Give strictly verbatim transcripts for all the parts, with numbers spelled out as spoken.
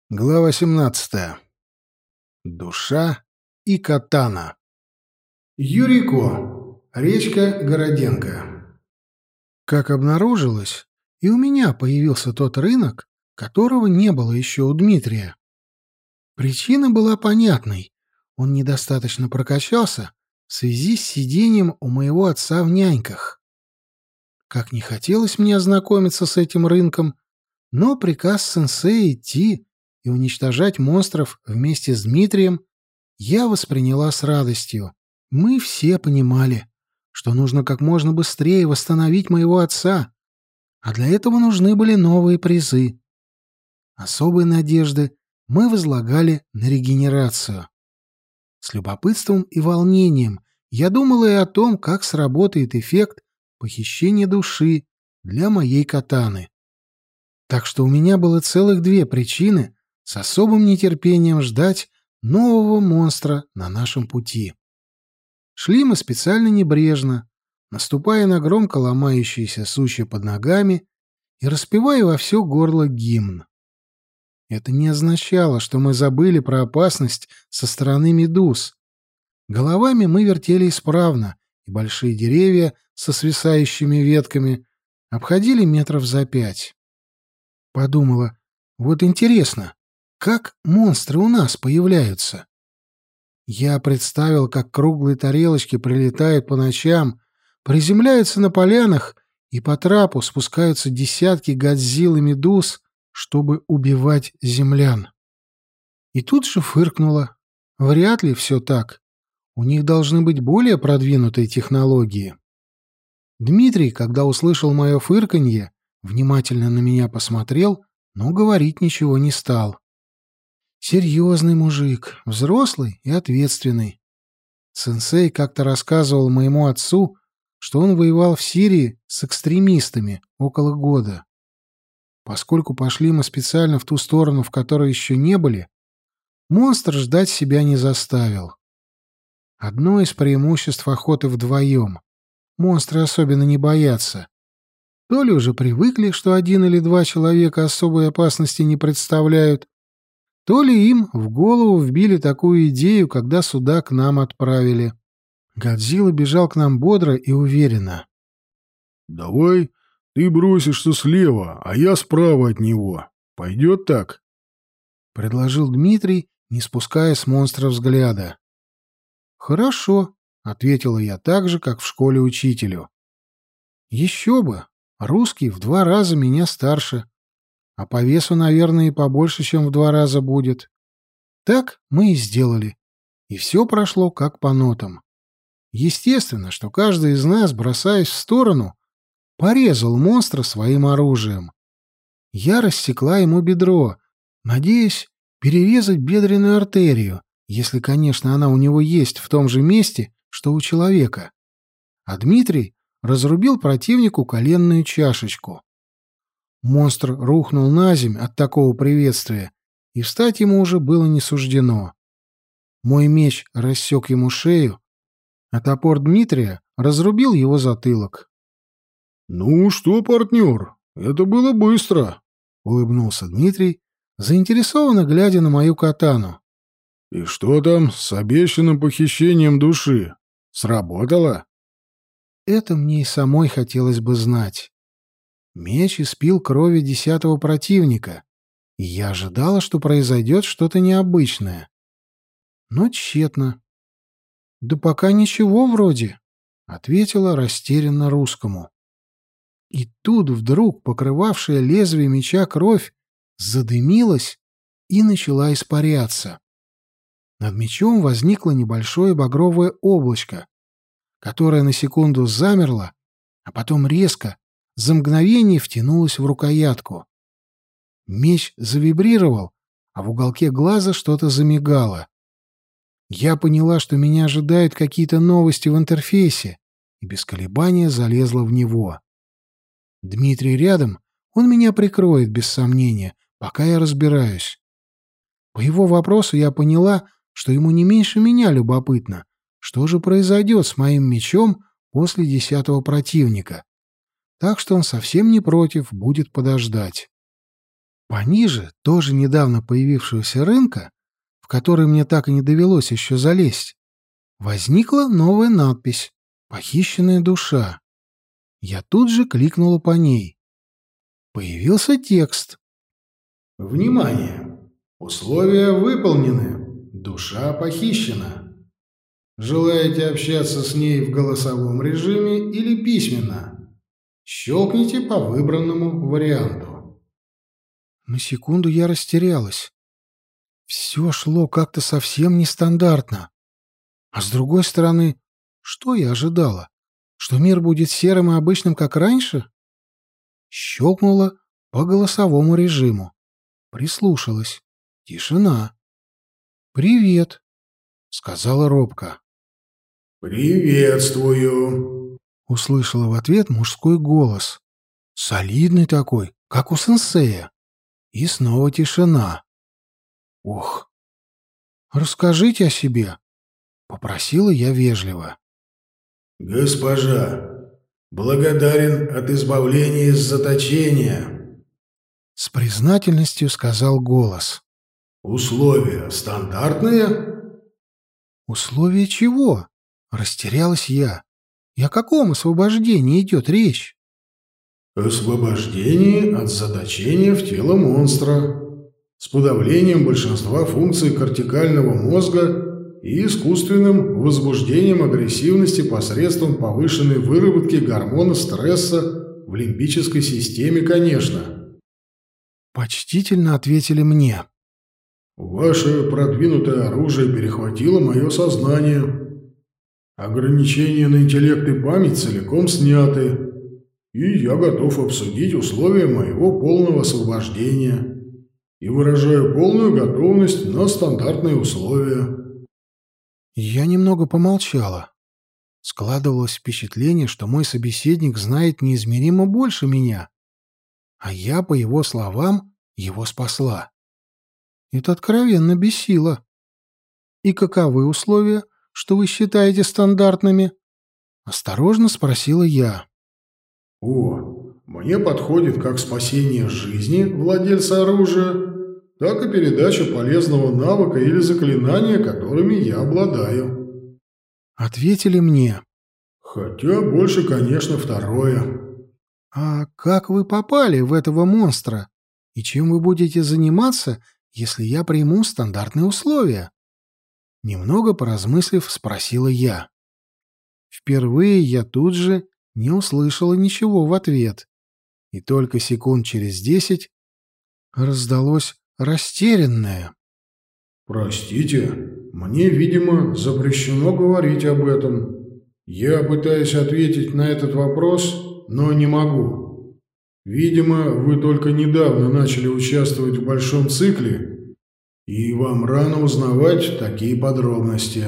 Глава семнадцатая. Душа и катана. Юрико. Речка Городенко. Как обнаружилось, и у меня появился тот рынок, которого не было еще у Дмитрия. Причина была понятной. Он недостаточно прокачался в связи с сидением у моего отца в няньках. Как не хотелось мне ознакомиться с этим рынком, но приказ сенсея идти и уничтожать монстров вместе с Дмитрием я восприняла с радостью. Мы все понимали, что нужно как можно быстрее восстановить моего отца, а для этого нужны были новые призы. Особые надежды мы возлагали на регенерацию. С любопытством и волнением я думала и о том, как сработает эффект похищения души для моей катаны. Так что у меня было целых две причины с особым нетерпением ждать нового монстра на нашем пути. Шли мы специально небрежно, наступая на громко ломающиеся сучья под ногами и распевая во все горло гимн. Это не означало, что мы забыли про опасность со стороны медуз. Головами мы вертели исправно, и большие деревья со свисающими ветками обходили метров за пять. Подумала, вот интересно, как монстры у нас появляются? Я представил, как круглые тарелочки прилетают по ночам, приземляются на полянах, и по трапу спускаются десятки Годзилл и медуз, чтобы убивать землян. И тут же фыркнула. Вряд ли все так. У них должны быть более продвинутые технологии. Дмитрий, когда услышал мое фырканье, внимательно на меня посмотрел, но говорить ничего не стал. Серьезный мужик, взрослый и ответственный. Сенсей как-то рассказывал моему отцу, что он воевал в Сирии с экстремистами около года. Поскольку пошли мы специально в ту сторону, в которой еще не были, монстр ждать себя не заставил. Одно из преимуществ охоты вдвоем. Монстры особенно не боятся. То ли уже привыкли, что один или два человека особой опасности не представляют, то ли им в голову вбили такую идею, когда сюда к нам отправили. Годзилла бежал к нам бодро и уверенно. «Давай ты бросишься слева, а я справа от него. Пойдет так?» — предложил Дмитрий, не спуская с монстра взгляда. «Хорошо», — ответила я так же, как в школе учителю. «Еще бы! Русский в два раза меня старше. А по весу, наверное, и побольше, чем в два раза будет. Так мы и сделали. И все прошло как по нотам. Естественно, что каждый из нас, бросаясь в сторону, порезал монстра своим оружием. Я рассекла ему бедро, надеясь перерезать бедренную артерию, если, конечно, она у него есть в том же месте, что у человека. А Дмитрий разрубил противнику коленную чашечку. Монстр рухнул на земь от такого приветствия, и встать ему уже было не суждено. Мой меч рассек ему шею, а топор Дмитрия разрубил его затылок. «Ну что, партнер, это было быстро», — улыбнулся Дмитрий, заинтересованно глядя на мою катану. «И что там с обещанным похищением души? Сработало?» Это мне и самой хотелось бы знать. Меч испил крови десятого противника, и я ожидала, что произойдет что-то необычное. Но тщетно. «Да пока ничего вроде», — ответила растерянно русскому. И тут вдруг покрывавшая лезвие меча кровь задымилась и начала испаряться. Над мечом возникло небольшое багровое облачко, которое на секунду замерло, а потом резко, за мгновение втянулось в рукоятку. Меч завибрировал, а в уголке глаза что-то замигало. Я поняла, что меня ожидают какие-то новости в интерфейсе, и без колебания залезла в него. Дмитрий рядом, он меня прикроет, без сомнения, пока я разбираюсь. По его вопросу я поняла, что ему не меньше меня любопытно, что же произойдет с моим мечом после десятого противника. Так что он совсем не против будет подождать. Пониже, тоже недавно появившегося рынка, в который мне так и не довелось еще залезть, возникла новая надпись «Похищенная душа». Я тут же кликнула по ней. Появился текст. Внимание! Условия выполнены. Душа похищена. Желаете общаться с ней в голосовом режиме или письменно? Щелкните по выбранному варианту. На секунду я растерялась. Все шло как-то совсем нестандартно. А с другой стороны, что я ожидала? Что мир будет серым и обычным, как раньше? Щелкнула по голосовому режиму. Прислушалась. Тишина. «Привет», — сказала робко. «Приветствую», — услышала в ответ мужской голос. Солидный такой, как у сенсея. И снова тишина. Ох. «Расскажите о себе», — попросила я вежливо. «Госпожа, благодарен от избавления из заточения», — с признательностью сказал голос. «Условия стандартные?» «Условия чего?» — растерялась я. «И о каком освобождении идет речь?» «Освобождение от заточения в тело монстра, с подавлением большинства функций кортикального мозга и искусственным возбуждением агрессивности посредством повышенной выработки гормона стресса в лимбической системе, конечно». Почтительно ответили мне. «Ваше продвинутое оружие перехватило мое сознание. Ограничения на интеллект и память целиком сняты, и я готов обсудить условия моего полного освобождения и выражаю полную готовность на стандартные условия». Я немного помолчала. Складывалось впечатление, что мой собеседник знает неизмеримо больше меня, а я, по его словам, его спасла. Это откровенно бесило. «И каковы условия, что вы считаете стандартными?» — осторожно спросила я. «О, мне подходит как спасение жизни владельца оружия, так и передача полезного навыка или заклинания, которыми я обладаю». Ответили мне. «Хотя больше, конечно, второе». «А как вы попали в этого монстра? И чем вы будете заниматься, если я приму стандартные условия?» Немного поразмыслив, спросила я. Впервые я тут же не услышала ничего в ответ, и только секунд через десять раздалось растерянное: «Простите, мне, видимо, запрещено говорить об этом. Я пытаюсь ответить на этот вопрос, но не могу. Видимо, вы только недавно начали участвовать в большом цикле, и вам рано узнавать такие подробности».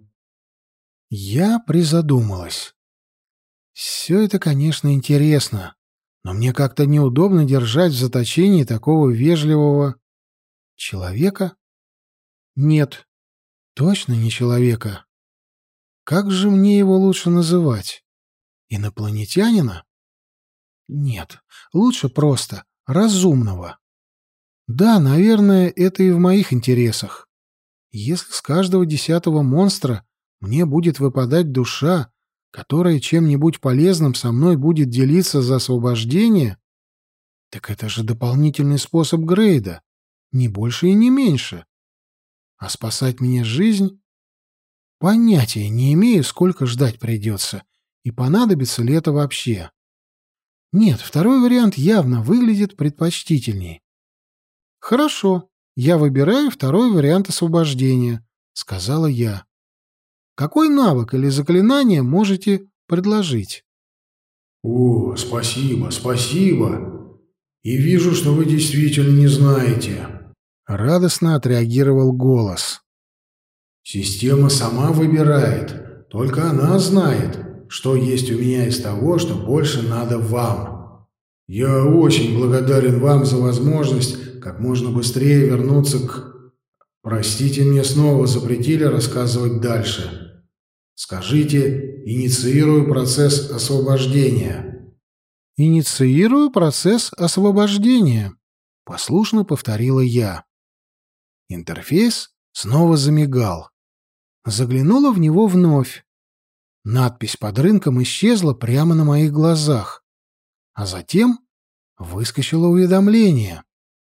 Я призадумалась. Все это, конечно, интересно, но мне как-то неудобно держать в заточении такого вежливого человека. Нет, точно не человека. Как же мне его лучше называть? Инопланетянина? Нет, лучше просто разумного. Да, наверное, это и в моих интересах. Если с каждого десятого монстра мне будет выпадать душа, которая чем-нибудь полезным со мной будет делиться за освобождение, так это же дополнительный способ грейда, не больше и не меньше. А спасать мне жизнь? Понятия не имею, сколько ждать придется, и понадобится ли это вообще. Нет, второй вариант явно выглядит предпочтительней. «Хорошо, я выбираю второй вариант освобождения», — сказала я. «Какой навык или заклинание можете предложить?» «О, спасибо, спасибо. И вижу, что вы действительно не знаете», — радостно отреагировал голос. «Система сама выбирает. Только она знает, что есть у меня из того, что больше надо вам. Я очень благодарен вам за возможность как можно быстрее вернуться к... Простите, мне снова запретили рассказывать дальше. Скажите, инициирую процесс освобождения». «Инициирую процесс освобождения», Послушно повторила я. Интерфейс снова замигал. Заглянула в него вновь. Надпись под рынком исчезла прямо на моих глазах. А затем выскочило уведомление.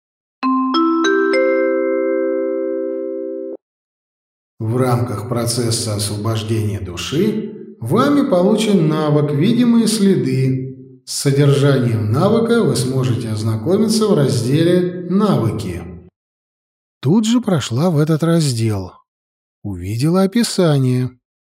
В рамках процесса освобождения души вами получен навык «Видимые следы». С содержанием навыка вы сможете ознакомиться в разделе «Навыки». Тут же прошла в этот раздел. Увидела описание.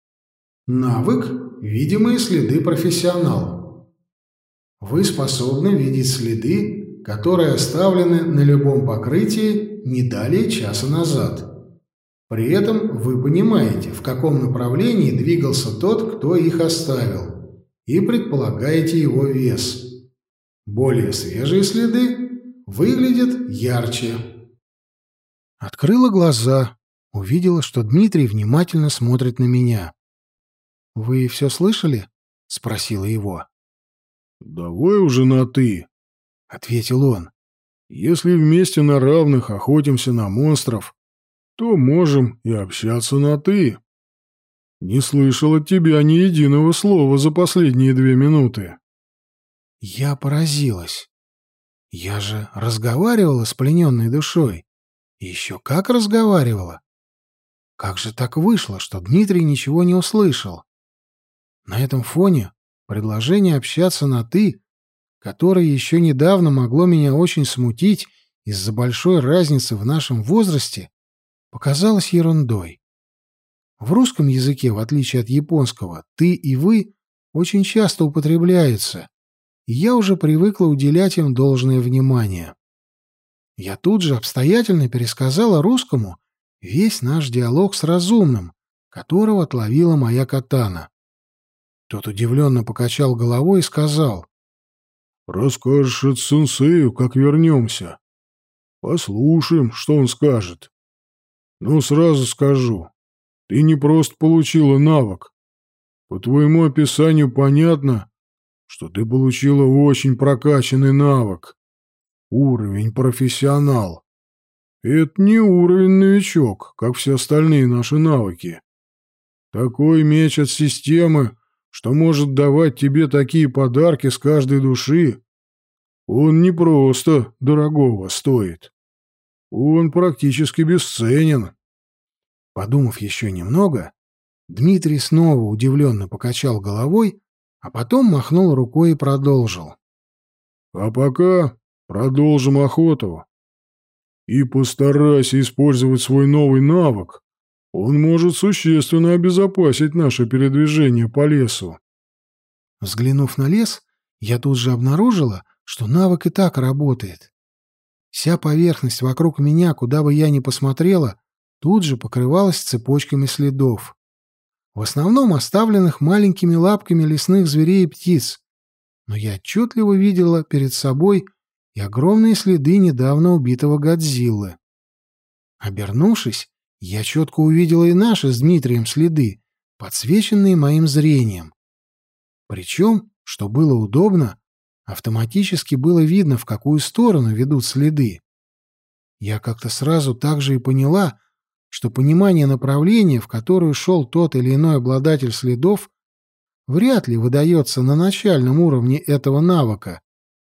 Навык «Видимые следы профессионал». Вы способны видеть следы, которые оставлены на любом покрытии не далее часа назад. При этом вы понимаете, в каком направлении двигался тот, кто их оставил, и предполагаете его вес. Более свежие следы выглядят ярче. Открыла глаза, увидела, что Дмитрий внимательно смотрит на меня. «Вы все слышали?» — спросила его. «Давай уже на «ты», — ответил он. «Если вместе на равных охотимся на монстров, то можем и общаться на «ты». Не слышал от тебя ни единого слова за последние две минуты». Я поразилась. Я же разговаривала с плененной душой. И еще как разговаривала. Как же так вышло, что Дмитрий ничего не услышал? На этом фоне предложение общаться на «ты», которое еще недавно могло меня очень смутить из-за большой разницы в нашем возрасте, показалось ерундой. В русском языке, в отличие от японского, «ты» и «вы» очень часто употребляются, и я уже привыкла уделять им должное внимание. Я тут же обстоятельно пересказала русскому весь наш диалог с разумным, которого отловила моя катана. Тот удивленно покачал головой и сказал: «Расскажешь это сенсею, как вернемся. Послушаем, что он скажет. Но сразу скажу, ты не просто получила навык. По твоему описанию понятно, что ты получила очень прокачанный навык. Уровень профессионал. Это не уровень новичок, как все остальные наши навыки. Такой меч от системы, что может давать тебе такие подарки с каждой души, он не просто дорогого стоит. Он практически бесценен». Подумав еще немного, Дмитрий снова удивленно покачал головой, а потом махнул рукой и продолжил. «А пока продолжим охоту. И постарайся использовать свой новый навык. Он может существенно обезопасить наше передвижение по лесу». Взглянув на лес, я тут же обнаружила, что навык и так работает. Вся поверхность вокруг меня, куда бы я ни посмотрела, тут же покрывалась цепочками следов. В основном оставленных маленькими лапками лесных зверей и птиц, но я отчетливо видела перед собой и огромные следы недавно убитого Годзиллы. Обернувшись, я четко увидела и наши с Дмитрием следы, подсвеченные моим зрением. Причем, что было удобно, автоматически было видно, в какую сторону ведут следы. Я как-то сразу также и поняла, что понимание направления, в которое шел тот или иной обладатель следов, вряд ли выдается на начальном уровне этого навыка.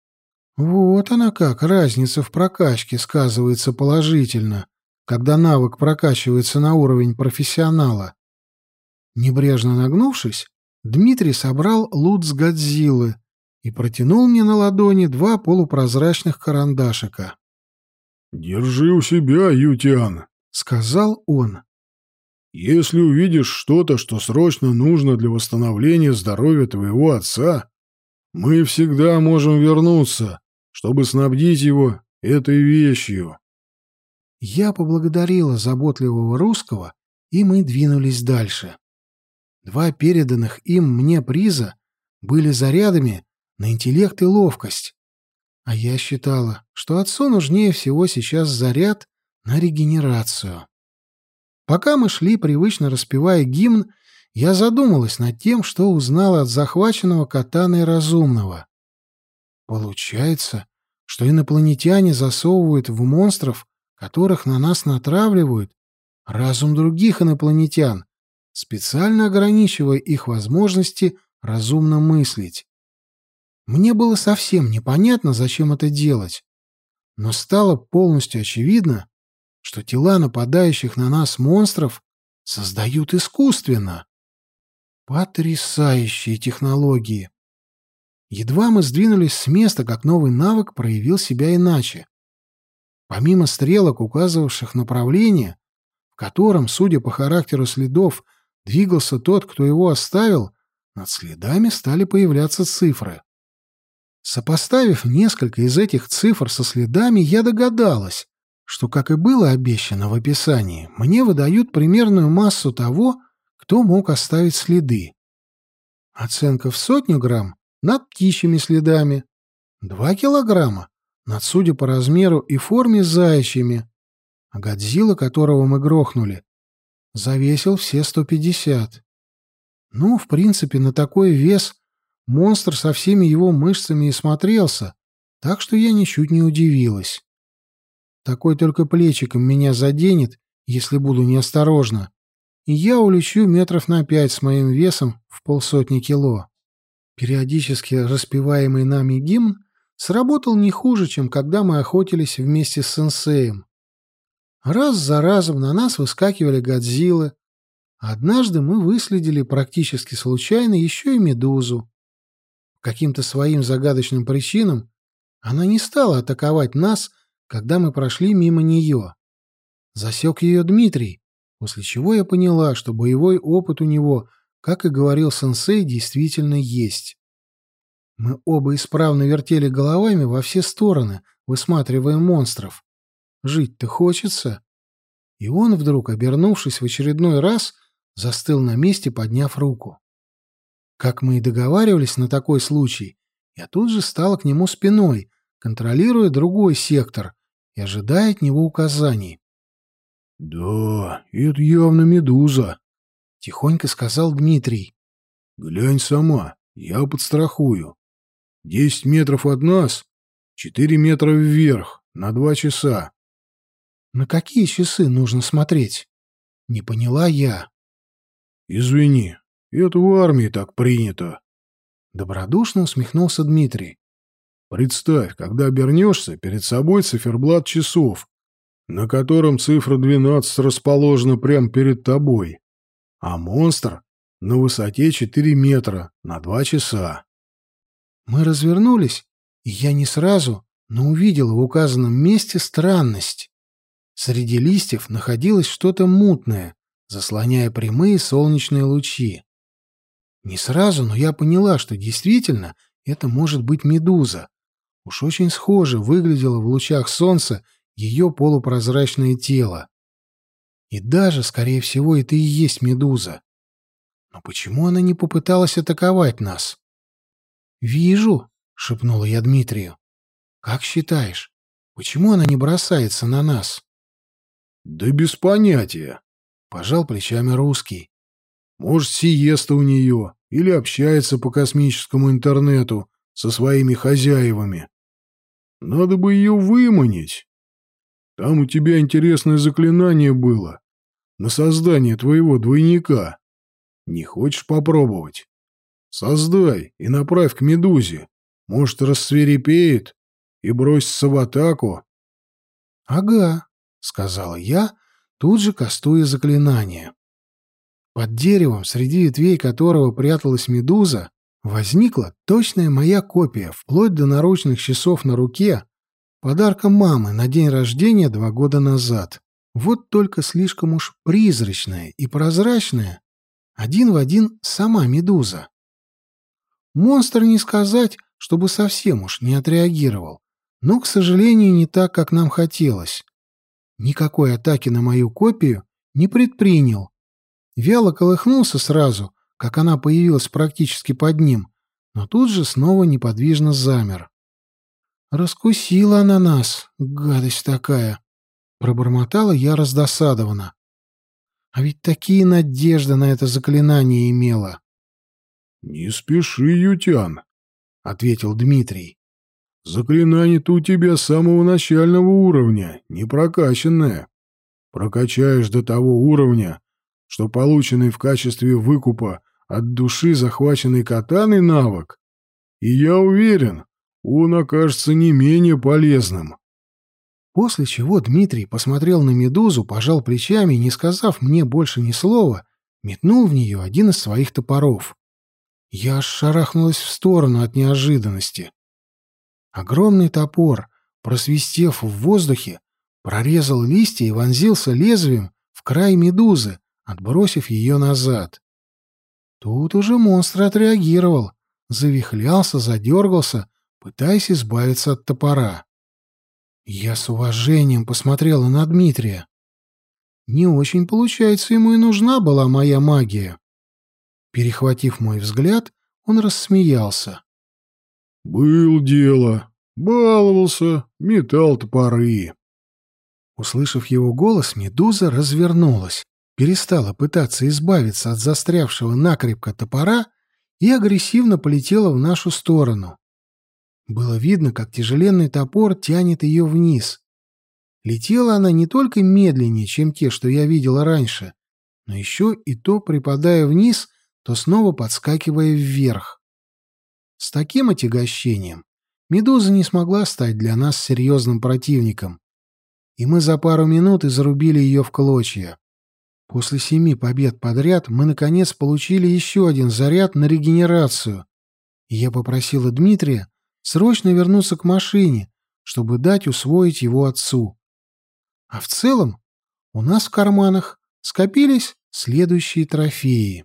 Вот она как, разница в прокачке сказывается положительно, когда навык прокачивается на уровень профессионала. Небрежно нагнувшись, Дмитрий собрал лут с Годзиллы и протянул мне на ладони два полупрозрачных карандашика. «Держи у себя, Ютиан», — сказал он. «Если увидишь что-то, что срочно нужно для восстановления здоровья твоего отца, мы всегда можем вернуться, чтобы снабдить его этой вещью». Я поблагодарила заботливого русского, и мы двинулись дальше. Два переданных им мне приза были зарядами на интеллект и ловкость, а я считала, что отцу нужнее всего сейчас заряд на регенерацию. Пока мы шли, привычно распевая гимн, я задумалась над тем, что узнала от захваченного катаной разумного. Получается, что инопланетяне засовывают в монстров, которых на нас натравливают, разум других инопланетян, специально ограничивая их возможности разумно мыслить. Мне было совсем непонятно, зачем это делать, но стало полностью очевидно, что тела нападающих на нас монстров создают искусственно. Потрясающие технологии! Едва мы сдвинулись с места, как новый навык проявил себя иначе. Помимо стрелок, указывавших направление, в котором, судя по характеру следов, двигался тот, кто его оставил, над следами стали появляться цифры. Сопоставив несколько из этих цифр со следами, я догадалась, что, как и было обещано в описании, мне выдают примерную массу того, кто мог оставить следы. Оценка в сотню грамм над птичьими следами, два килограмма над, судя по размеру и форме, заячьими, а Годзилла, которого мы грохнули, завесил все сто пятьдесят. Ну, в принципе, на такой вес монстр со всеми его мышцами и смотрелся, так что я ничуть не удивилась. Такой только плечиком меня заденет, если буду неосторожна, и я улечу метров на пять с моим весом в полсотни кило. Периодически распеваемый нами гимн сработал не хуже, чем когда мы охотились вместе с сенсеем. Раз за разом на нас выскакивали Годзиллы, а однажды мы выследили практически случайно еще и медузу. По каким-то своим загадочным причинам она не стала атаковать нас, когда мы прошли мимо нее. Засек ее Дмитрий, после чего я поняла, что боевой опыт у него, как и говорил сенсей, действительно есть. Мы оба исправно вертели головами во все стороны, высматривая монстров. Жить-то хочется. И он вдруг, обернувшись в очередной раз, застыл на месте, подняв руку. Как мы и договаривались на такой случай, я тут же стала к нему спиной, контролируя другой сектор и ожидая от него указаний. — Да, это явно медуза, — тихонько сказал Дмитрий. — Глянь сама, я подстрахую. Десять метров от нас, четыре метра вверх, на два часа. — На какие часы нужно смотреть? Не поняла я. — Извини, это в армии так принято. Добродушно усмехнулся Дмитрий. — Представь, когда обернешься, перед собой циферблат часов, на котором цифра двенадцать расположена прямо перед тобой, а монстр на высоте четыре метра на два часа. Мы развернулись, и я не сразу, но увидела в указанном месте странность. Среди листьев находилось что-то мутное, заслоняя прямые солнечные лучи. Не сразу, но я поняла, что действительно это может быть медуза. Уж очень схоже выглядело в лучах солнца ее полупрозрачное тело. И даже, скорее всего, это и есть медуза. Но почему она не попыталась атаковать нас? «Вижу», — шепнула я Дмитрию. «Как считаешь, почему она не бросается на нас?» «Да без понятия», — пожал плечами русский. «Может, сиеста у нее или общается по космическому интернету со своими хозяевами. Надо бы ее выманить. Там у тебя интересное заклинание было на создание твоего двойника. Не хочешь попробовать? Создай и направь к медузе. Может, рассвирепеет и бросится в атаку». «Ага», — сказала я, тут же кастуя заклинание. Под деревом, среди ветвей которого пряталась медуза, возникла точная моя копия, вплоть до наручных часов на руке, подарка мамы на день рождения два года назад. Вот только слишком уж призрачная и прозрачная, один в один сама медуза. Монстр не сказать, чтобы совсем уж не отреагировал, но, к сожалению, не так, как нам хотелось. Никакой атаки на мою копию не предпринял. Вяло колыхнулся сразу, как она появилась практически под ним, но тут же снова неподвижно замер. «Раскусила она нас, гадость такая!» — пробормотала я раздосадованно. А ведь такие надежды на это заклинание имела. — Не спеши, Ютян, — ответил Дмитрий. — Заклинание-то у тебя с самого начального уровня, не прокачанное. Прокачаешь до того уровня, что полученный в качестве выкупа от души захваченный катаной навык, и я уверен, он окажется не менее полезным. После чего Дмитрий посмотрел на медузу, пожал плечами и, не сказав мне больше ни слова, метнул в нее один из своих топоров. Я аж шарахнулась в сторону от неожиданности. Огромный топор, просвистев в воздухе, прорезал листья и вонзился лезвием в край медузы, отбросив ее назад. Тут уже монстр отреагировал, завихлялся, задергался, пытаясь избавиться от топора. Я с уважением посмотрела на Дмитрия. Не очень, получается, ему и нужна была моя магия. Перехватив мой взгляд, он рассмеялся. «Был дело. Баловался, метал топоры». Услышав его голос, медуза развернулась, перестала пытаться избавиться от застрявшего накрепко топора и агрессивно полетела в нашу сторону. Было видно, как тяжеленный топор тянет ее вниз. Летела она не только медленнее, чем те, что я видела раньше, но еще и то припадая вниз, то снова подскакивая вверх. С таким отягощением медуза не смогла стать для нас серьезным противником, и мы за пару минут и зарубили ее в клочья. После семи побед подряд мы, наконец, получили еще один заряд на регенерацию, и я попросила Дмитрия срочно вернуться к машине, чтобы дать усвоить его отцу. А в целом у нас в карманах скопились следующие трофеи.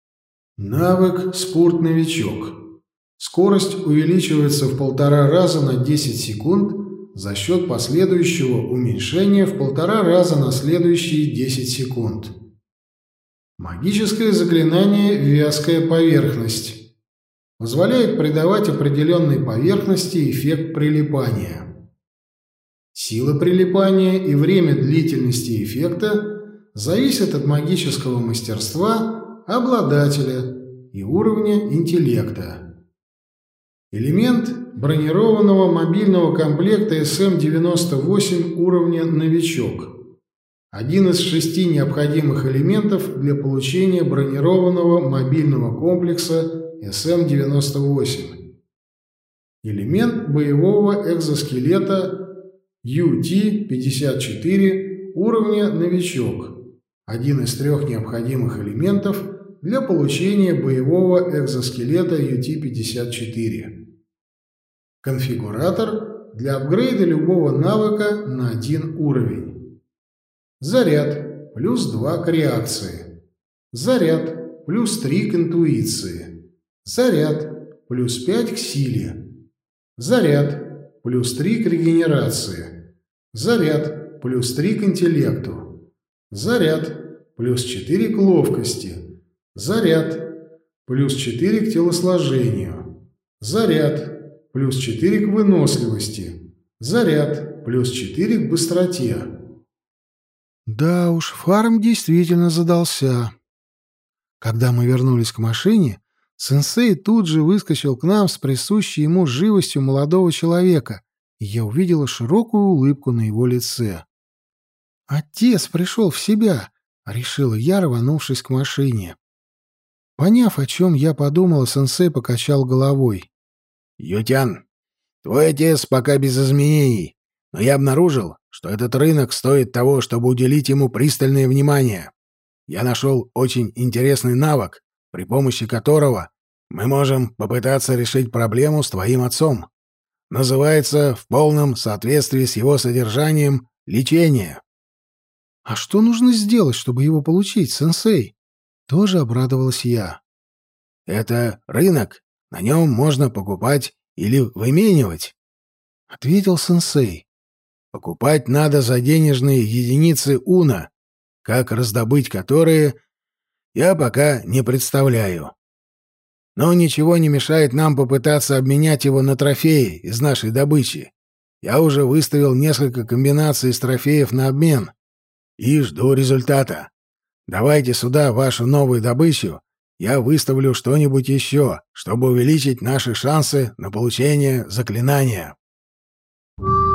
Навык «Спорт-новичок». Скорость увеличивается в полтора раза на десять секунд за счет последующего уменьшения в полтора раза на следующие десять секунд. Магическое заклинание «Вязкая поверхность». Позволяет придавать определенной поверхности эффект прилипания. Сила прилипания и время длительности эффекта зависят от магического мастерства обладателя и уровня интеллекта. Элемент бронированного мобильного комплекта эс эм девяносто восемь уровня «Новичок». Один из шести необходимых элементов для получения бронированного мобильного комплекса эс эм девяносто восемь. Элемент боевого экзоскелета ю ти пятьдесят четыре уровня «Новичок». Один из трех необходимых элементов для получения боевого экзоскелета ю ти пятьдесят четыре. Конфигуратор для апгрейда любого навыка на один уровень. Заряд плюс два к реакции. Заряд плюс три к интуиции. Заряд плюс пять к силе. Заряд плюс три к регенерации. Заряд плюс три к интеллекту. Заряд плюс четыре к ловкости. Заряд плюс четыре к телосложению. Заряд плюс четыре к выносливости. Заряд плюс четыре к быстроте. Да уж, фарм действительно задался. Когда мы вернулись к машине, сенсей тут же выскочил к нам с присущей ему живостью молодого человека, и я увидела широкую улыбку на его лице. «Отец пришел в себя», — решила я, рванувшись к машине. Поняв, о чем я подумала, сенсей покачал головой. «Ютян, твой отец пока без изменений, но я обнаружил, что этот рынок стоит того, чтобы уделить ему пристальное внимание. Я нашел очень интересный навык, при помощи которого мы можем попытаться решить проблему с твоим отцом. Называется, в полном соответствии с его содержанием, лечение». «А что нужно сделать, чтобы его получить, сенсей?» Тоже обрадовалась я. «Это рынок. На нем можно покупать или выменивать», — ответил сенсей. «Покупать надо за денежные единицы уна, как раздобыть которые, я пока не представляю. Но ничего не мешает нам попытаться обменять его на трофеи из нашей добычи. Я уже выставил несколько комбинаций из трофеев на обмен и жду результата. Давайте сюда вашу новую добычу, я выставлю что-нибудь еще, чтобы увеличить наши шансы на получение заклинания». —